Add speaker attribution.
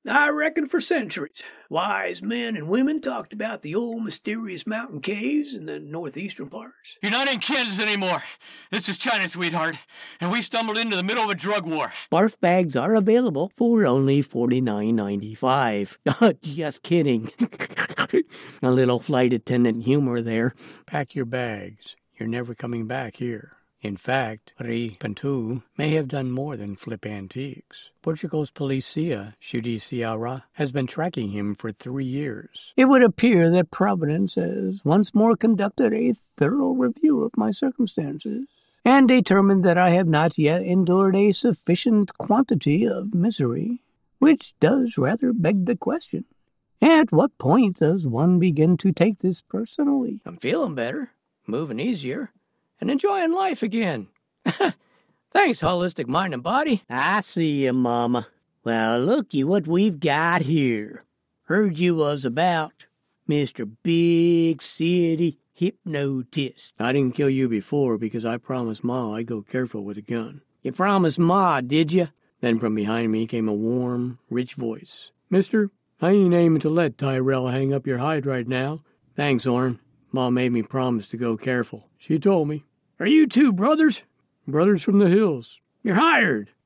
Speaker 1: I reckon for centuries, wise men and women talked about the old mysterious mountain caves in the northeastern parts.
Speaker 2: You're not in Kansas anymore. This is China, sweetheart, and we stumbled into the middle of a drug war.
Speaker 3: Barf bags are available for only $49.95. Just kidding. A little flight attendant humor there.
Speaker 4: Pack your bags. You're never coming back here. In fact, Rui Pinto may have done more than flip antiques. Portugal's Policia Judiciária has been tracking him for 3 years. It would appear that Providence has once more conducted a thorough review of my circumstances and determined that I have not yet endured a sufficient quantity of misery, which does rather beg the question. At what point does one begin to take this personally?
Speaker 1: I'm feeling better, moving easier, and enjoying life again. Thanks, Holistic Mind and Body.
Speaker 3: I see you, Mama. Well, looky what we've got here. Heard you was about Mr. Big City Hypnotist.
Speaker 4: I didn't kill you before because I promised Ma I'd go careful with a gun.
Speaker 3: You promised Ma, did you?
Speaker 4: Then from behind me came a warm, rich voice. Mister, I ain't aiming to let Tyrell hang up your hide right now. Thanks, Orrin. Ma made me promise to go careful. She told me.
Speaker 1: Are you two brothers?
Speaker 4: Brothers from the hills.
Speaker 1: You're hired.